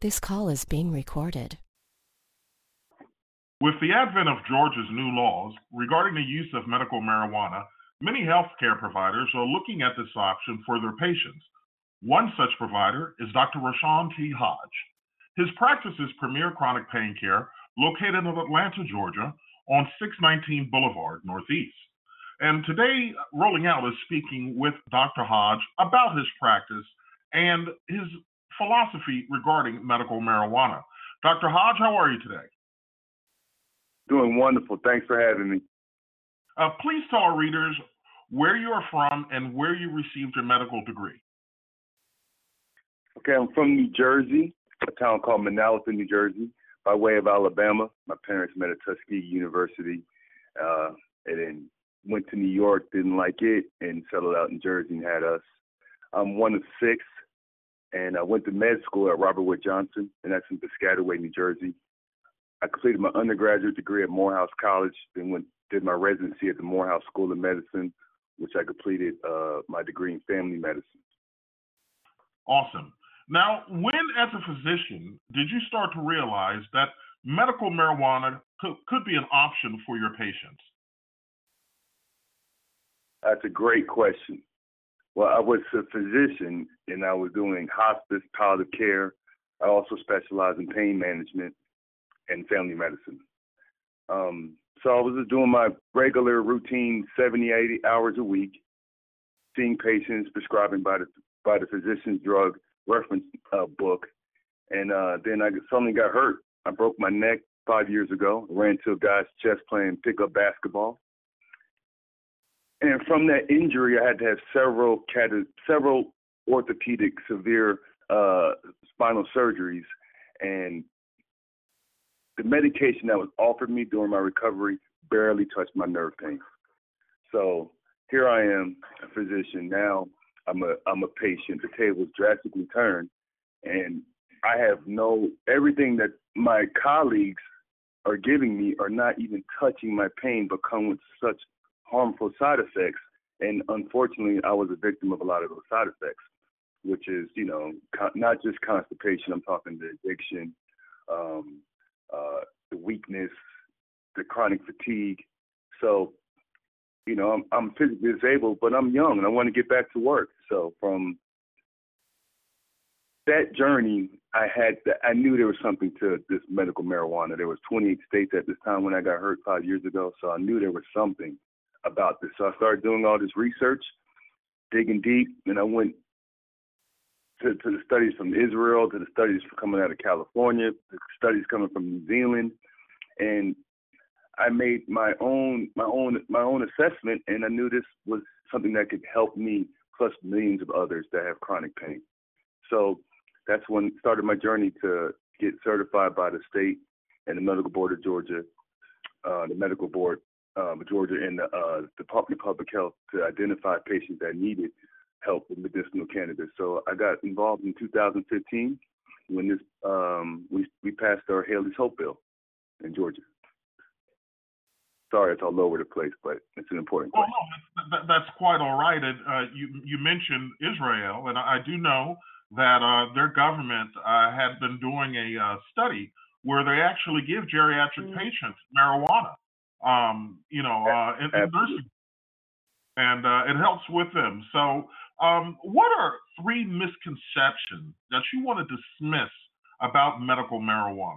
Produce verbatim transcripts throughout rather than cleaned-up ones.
This call is being recorded. With the advent of Georgia's new laws regarding the use of medical marijuana, many healthcare providers are looking at this option for their patients. One such provider is Doctor Rashawn T. Hodge. His practice is Premier Chronic Pain Care, located in Atlanta, Georgia, on six nineteen Boulevard, Northeast. And today, Rolling Out is speaking with Doctor Hodge about his practice and his philosophy regarding medical marijuana. Doctor Hodge, how are you today? Doing wonderful. Thanks for having me. Uh, please tell our readers where you are from and where you received your medical degree. Okay, I'm from New Jersey, a town called Manalapan, New Jersey, by way of Alabama. My parents met at Tuskegee University, uh, and then went to New York, didn't like it, and settled out in Jersey and had us. I'm one of six, and I went to med school at Robert Wood Johnson, and that's in Piscataway, New Jersey. I completed my undergraduate degree at Morehouse College, then went did my residency at the Morehouse School of Medicine, which I completed uh, my degree in family medicine. Awesome. Now, when as a physician did you start to realize that medical marijuana could, could be an option for your patients? That's a great question. Well, I was a physician and I was doing hospice, palliative care. I also specialize in pain management and family medicine. Um, so I was just doing my regular routine seventy, eighty hours a week, seeing patients, prescribing by the by the physician's drug reference uh, book. And uh, then I suddenly got hurt. I broke my neck five years ago. I ran into a guy's chest playing pickup basketball. And from that injury, I had to have several cat- several orthopedic severe uh, spinal surgeries. And the medication that was offered me during my recovery barely touched my nerve pain. So here I am, a physician. Now I'm a I'm a patient. The tables drastically turned, and I have no everything that my colleagues are giving me are not even touching my pain, but come with such harmful side effects. And unfortunately, I was a victim of a lot of those side effects, which is, you know, con- not just constipation. I'm talking the addiction, um, uh, the weakness, the chronic fatigue. So, you know, I'm, I'm physically disabled, but I'm young and I want to get back to work. So from that journey, I had, to, I knew there was something to this medical marijuana. There was twenty-eight states at this time when I got hurt five years ago. So I knew there was something about this. So I started doing all this research, digging deep, and I went to, to the studies from Israel, to the studies coming out of California, the studies coming from New Zealand, and I made my own my own my own assessment, and I knew this was something that could help me plus millions of others that have chronic pain. So that's when started my journey to get certified by the state and the Medical Board of Georgia, uh, the Medical Board um, of Georgia, and the uh, Department of Public Health to identify patients that needed help with medicinal cannabis. So I got involved in two thousand fifteen when this um, we we passed our Haley's Hope bill in Georgia. Sorry, it's all over the place, but it's an important Well, question. no, that, that's quite all right. And uh, you you mentioned Israel, and I do know that uh, their government uh, had been doing a uh, study where they actually give geriatric mm-hmm. patients marijuana, um, you know, uh, in, in nursing, and uh, it helps with them. So, um, what are three misconceptions that you want to dismiss about medical marijuana?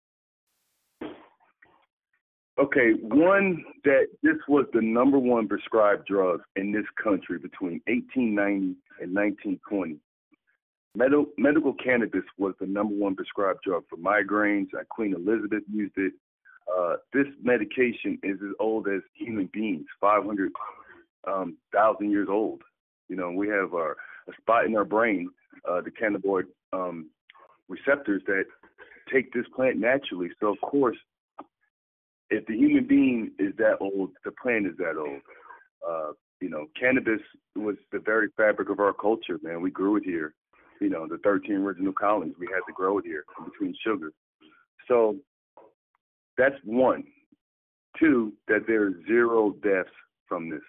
Okay, one, that this was the number one prescribed drug in this country between eighteen ninety and nineteen twenty. Medi- medical cannabis was the number one prescribed drug for migraines. Uh, Queen Elizabeth used it. Uh, this medication is as old as human beings, five hundred thousand um, years old. You know, we have our, a spot in our brain, uh, the cannabinoid um, receptors that take this plant naturally. So, of course, if the human being is that old, the plant is that old. Uh, you know, cannabis was the very fabric of our culture, man. We grew it here. You know, the thirteen original colonies, we had to grow it here in between sugar. So that's one. Two, that there are zero deaths from this.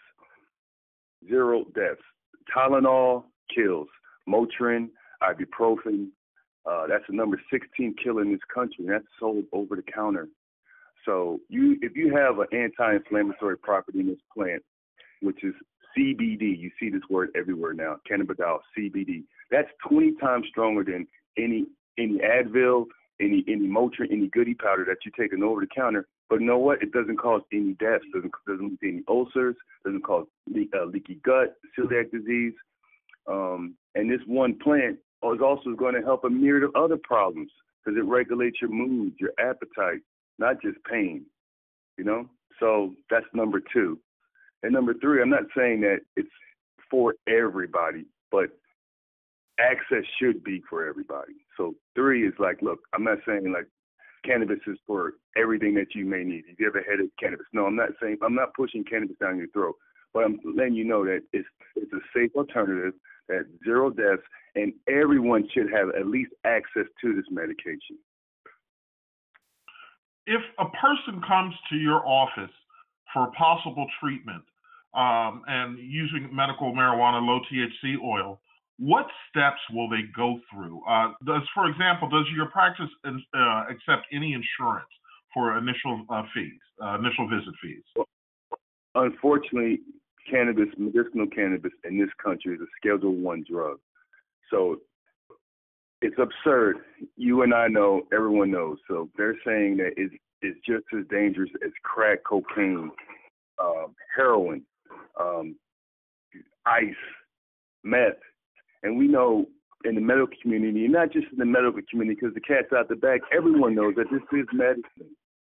Zero deaths. Tylenol kills. Motrin, ibuprofen, Uh, that's the number sixteen killer in this country, and that's sold over the counter. So you, if you have an anti-inflammatory property in this plant, which is C B D, you see this word everywhere now, cannabidiol, C B D. That's twenty times stronger than any any Advil, any any Motrin, any goodie powder that you're taking over the counter. But you know what? It doesn't cause any deaths, doesn't doesn't lead to any ulcers, doesn't cause le- uh, leaky gut, celiac disease. Um, and this one plant is also going to help a myriad of other problems because it regulates your mood, your appetite, not just pain, you know? So that's number two. And number three, I'm not saying that it's for everybody, but access should be for everybody. So three is like, look, I'm not saying like cannabis is for everything that you may need. If you ever had a cannabis, no, I'm not saying, I'm not pushing cannabis down your throat, but I'm letting you know that it's it's a safe alternative, that zero deaths, and everyone should have at least access to this medication. If a person comes to your office for possible treatment um, and using medical marijuana, low T H C oil, what steps will they go through? Uh, does, for example, does your practice uh, accept any insurance for initial uh, fees, uh, initial visit fees? Well, unfortunately, cannabis, medicinal cannabis in this country is a Schedule One drug. So it's absurd. You and I know, everyone knows. So they're saying that it's, it's just as dangerous as crack cocaine, um, heroin, um, ice, meth. And we know in the medical community, not just in the medical community, because the cat's out the bag, everyone knows that this is medicine.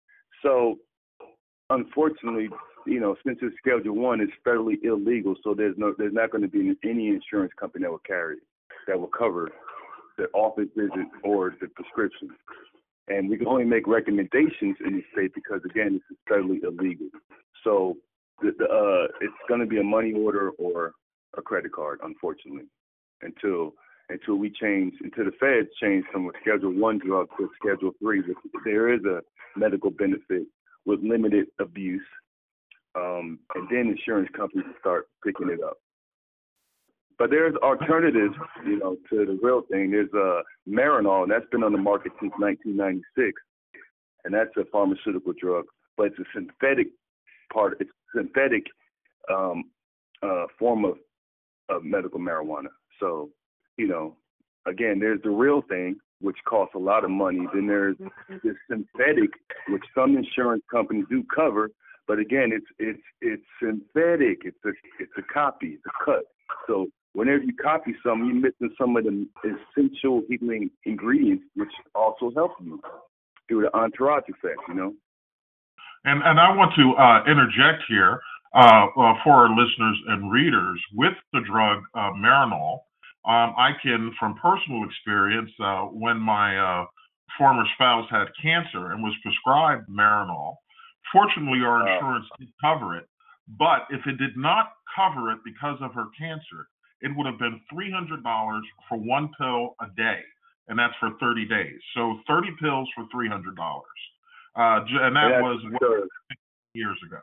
So unfortunately, you know, since it's Schedule One, it's federally illegal. So there's no, there's not going to be any insurance company that will carry it, that will cover the office visit or the prescription. And we can only make recommendations in the state because, again, this is federally illegal. So the, the, uh, it's going to be a money order or a credit card, unfortunately, until until we change, until the feds change from a Schedule One drug to a Schedule Three. There is a medical benefit with limited abuse, um, and then insurance companies start picking it up. But there's alternatives, you know, to the real thing. There's uh, Marinol, and that's been on the market since nineteen ninety-six, and that's a pharmaceutical drug, but it's a synthetic part. It's a synthetic um, uh, form of, of medical marijuana. So, you know, again, there's the real thing, which costs a lot of money. Then there's this synthetic, which some insurance companies do cover, but again, it's it's it's synthetic. It's a it's a copy. It's a cut. So whenever you copy something, you're missing some of the essential healing ingredients, which also help you through the entourage effect, you know? And and I want to uh, interject here uh, uh, for our listeners and readers with the drug uh, Marinol. Um, I can, from personal experience, uh, when my uh, former spouse had cancer and was prescribed Marinol, fortunately our insurance did cover it. But if it did not cover it because of her cancer, it would have been three hundred dollars for one pill a day, and that's for thirty days. So thirty pills for three hundred dollars. Uh, and that that's was absurd. years ago.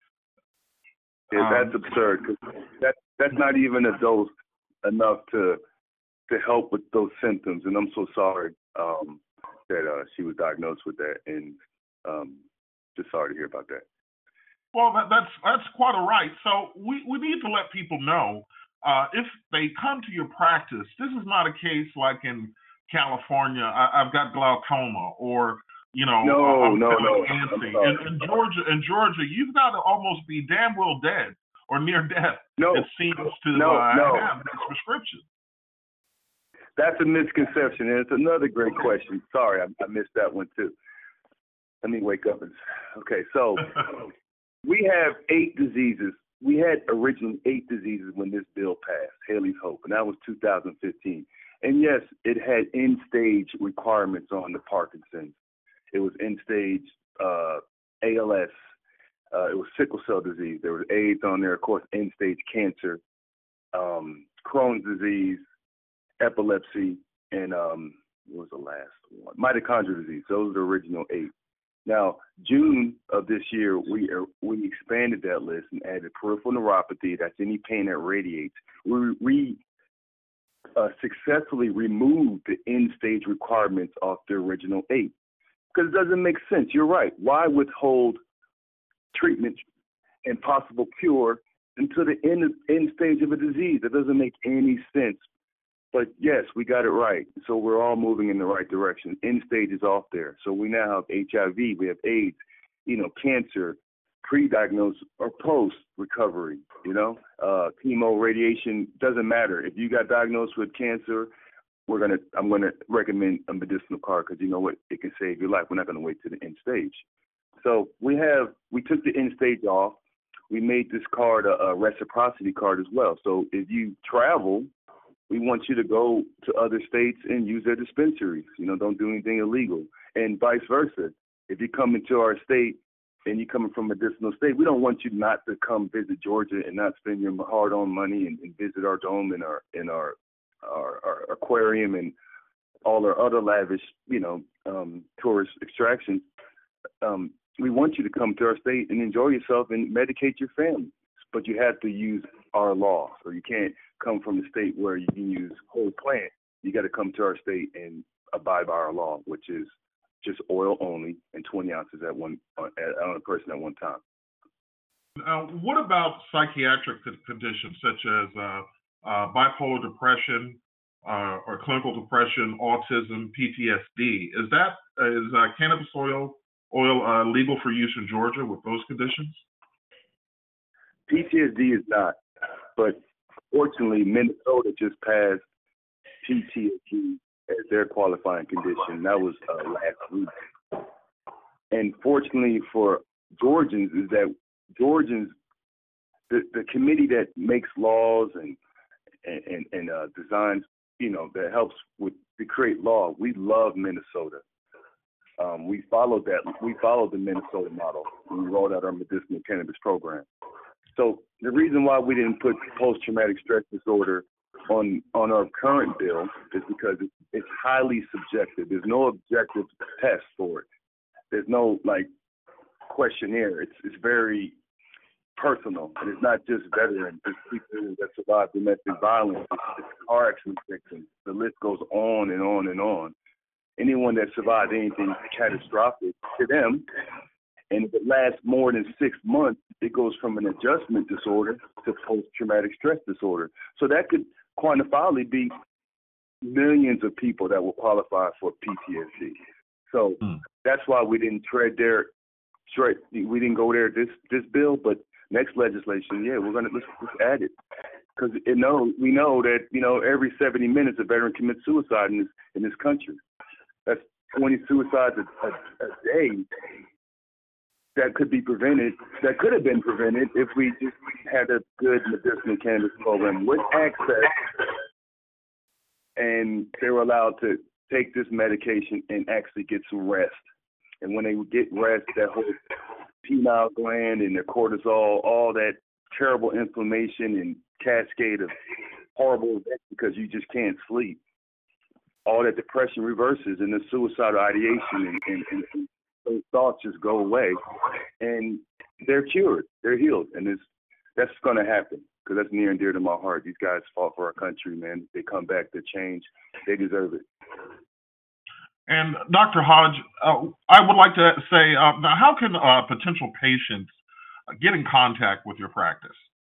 Yeah, that's um, absurd. Cause that, that's not even a dose enough to to help with those symptoms. And I'm so sorry um, that uh, she was diagnosed with that, and um, just sorry to hear about that. Well, that, that's that's quite all right. So we, we need to let people know uh, if they come to your practice, this is not a case like in California, I, I've got glaucoma, or you know, no, I'm no, no. fancy. In, in Georgia, in Georgia, you've got to almost be damn well dead or near death. No, it seems to no, uh, no. have this prescription. That's a misconception, and it's another great question. Sorry, I, I missed that one too. Let me wake up and okay. So we have eight diseases. We had originally eight diseases when this bill passed, Haley's Hope, and that was two thousand fifteen. And yes, it had end-stage requirements on the Parkinson's. It was end-stage uh, A L S. Uh, it was sickle cell disease. There was AIDS on there, of course, end-stage cancer, um, Crohn's disease, epilepsy, and um, what was the last one? Mitochondrial disease. Those are the original eight. Now, June of this year, we uh, we expanded that list and added peripheral neuropathy. That's any pain that radiates. We, we uh, successfully removed the end-stage requirements off the original eight. Because it doesn't make sense. You're right. Why withhold treatment and possible cure until the end, end stage of a disease? It doesn't make any sense. But yes, we got it right. So we're all moving in the right direction. End stage is off there. So we now have H I V, we have AIDS, you know, cancer, pre-diagnosed or post-recovery, you know. Uh, chemo, radiation, doesn't matter. If you got diagnosed with cancer, we're gonna, I'm gonna recommend a medicinal card because you know what, it can save your life. We're not gonna wait to the end stage. So we have, we took the end stage off. We made this card a, a reciprocity card as well. So if you travel, we want you to go to other states and use their dispensaries. You know, don't do anything illegal. And vice versa. If you come into our state and you're coming from a medicinal state, we don't want you not to come visit Georgia and not spend your hard-earned money and, and visit our dome and our and our, our our aquarium and all our other lavish, you know, um, tourist extractions. Um, we want you to come to our state and enjoy yourself and medicate your family. But you have to use our law. So you can't come from a state where you can use whole plant. You got to come to our state and abide by our law, which is just oil only and twenty ounces at one on, on a person at one time. Uh, what about psychiatric conditions such as uh, uh, bipolar depression uh, or clinical depression, autism, P T S D? Is that uh, is uh, cannabis oil oil uh, legal for use in Georgia with those conditions? P T S D is not, but fortunately, Minnesota just passed P T S D as their qualifying condition. That was uh, last week. And fortunately for Georgians is that Georgians, the, the committee that makes laws and and, and uh, designs, you know, that helps with to create law, we love Minnesota. Um, we followed that. We followed the Minnesota model when we rolled out our medicinal cannabis program. So the reason why we didn't put post-traumatic stress disorder on on our current bill is because it's, it's highly subjective. There's no objective test for it. There's no like questionnaire. It's it's very personal, and it's not just veterans. It's people that survive domestic violence. It's, it's car accident victims. The list goes on and on and on. Anyone that survived anything catastrophic to them. And if it lasts more than six months, it goes from an adjustment disorder to post-traumatic stress disorder. So that could quantifiably be millions of people that will qualify for P T S D. So mm. that's why we didn't tread there. Tread, we didn't go there this this bill, but next legislation, yeah, we're gonna let's, let's add it because you know we know that you know every seventy minutes a veteran commits suicide in this in this country. That's twenty suicides a, a, a day. That could be prevented, that could have been prevented if we just had a good medicinal cannabis program with access and they were allowed to take this medication and actually get some rest. And when they would get rest, that whole pineal gland and their cortisol, all that terrible inflammation and cascade of horrible events because you just can't sleep, all that depression reverses and the suicidal ideation and, and, and those thoughts just go away, and they're cured, they're healed, and it's that's going to happen because that's near and dear to my heart. These guys fought for our country, man. They come back to change. They deserve it. And Doctor Hodge, uh, I would like to say, uh, now how can uh, potential patients get in contact with your practice?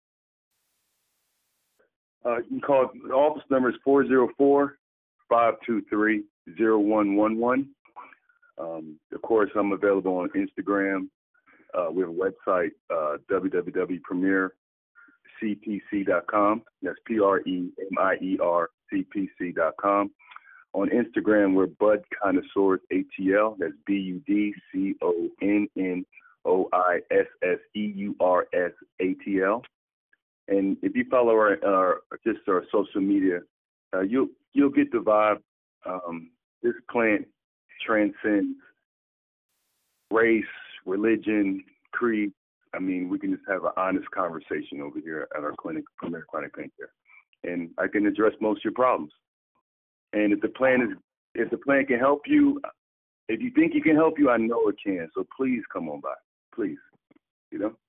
Uh, you can call the office number is four oh four, five two three, oh one one one. Um, of course, I'm available on Instagram. Uh, we have a website, uh, w w w dot premier c p c dot com. That's P R E M I E R C P C dot com. On Instagram, we're Bud Connoisseurs A T L. That's B U D C O N N O I S S E U R S A T L. And if you follow our, our just our social media, uh, you'll you'll get the vibe. Um, this plant transcends race, religion, creed. I mean, we can just have an honest conversation over here at our clinic, Premier Chronic Pain Care, and I can address most of your problems. And if the plan is, if the plan can help you, if you think it can help you, I know it can. So please come on by, please. You know.